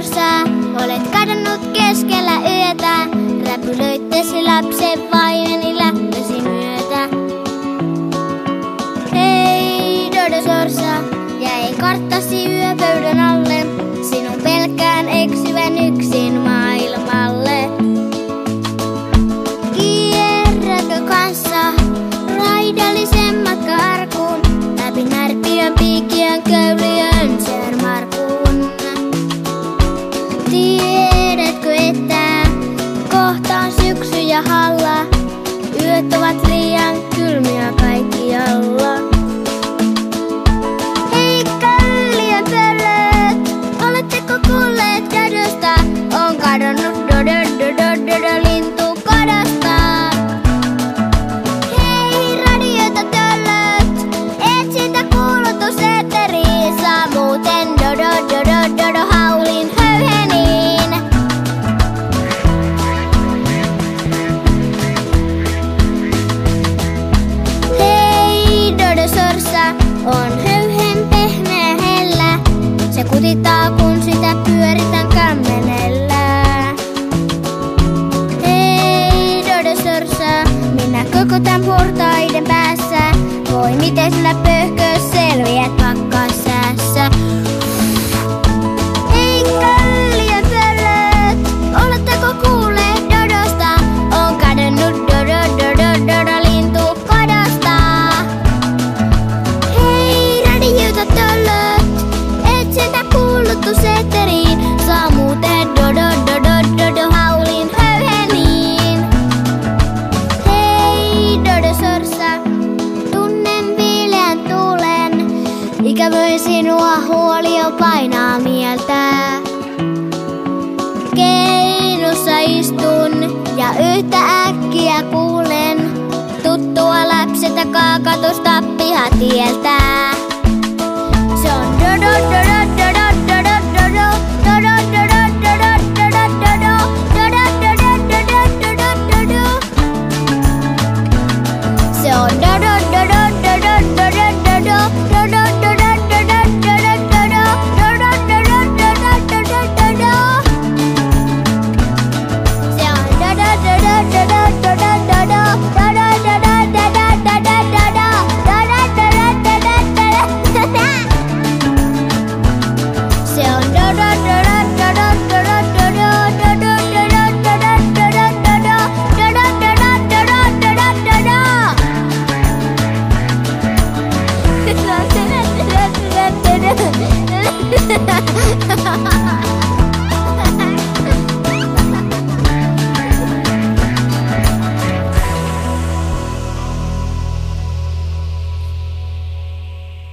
sorsa, olet kadonnut keskellä yötä. Räpylöittesi lapsen vaimeni lähtösi myötä. Hei Dodo sorsa, jäi karttasi yöpöydän alle, sinun pelkään eksyvän yksin maailmalle. Kierrätkö kanssa raidallisen matka-arkun, läpi närpiön, piikiön, köyliön, sörmarkun? Tiedätkö, että kohta on syksy ja halla, yöt ovat liian kylmiä kaikkialla. Hei köyliön pöllöt, oletteko kuulleet Dodosta? On kadonnut Dodo, Dodo, Dodo lintu kodosta. Hei radioita töllöt, etsintä kuulutuseetteriin, saa muuten Dodo, Dodo, Dodo haulin höyheniin. Hei Dodo sorsa, on höyhen pehmeä hellä, se kutittaa kun sitä pyöritän kämmenellä. Hei Dodo sorsa, minä kökötän portaiden päässä, voi miten sillä pöhkö selviät pakkassäässä. Hei köyliön pöllöt, oletteko kuulleet Dodosta? On kadonnut Dodo, Dodo, Dodo lintu kodosta. Hei radioita töllöt, etsintä kuulutuseetteriin, saa muuten Dodo, Dodo, Dodo haulin höyheniin. Hei Dodo sorsa, tunnen viileän tuulen, ikävöin sinua, huoli jo painaa mieltä. Keinussa istun ja yhtä äkkiä kuulen tuttua läpsetä kaakatusta pihatieltä. Se on Dodo, Dodo, Dodo, Dodo, Dodo, Dodo, Dodo, Dodo, Dodo, Dodo, Dodo, Dodo, Dodo, Dodo, Dodo. Se on Dodo, Dodo, Dodo, Dodo, Dodo, Dodo, Dodo, Dodo, Dodo, Dodo, Dodo, Dodo, Dodo, Dodo. Se on Dodo, Dodo, Dodo, Dodo, Dodo, Dodo, Dodo, Dodo, Dodo, Dodo, Dodo, Dodo, Dodo. Se on Dodo, Dodo, Dodo, Dodo, Dodo, Dodo, Dodo, Dodo, Dodo, Dodo, Dodo, Dodo, Dodo, Dodo, Dodo.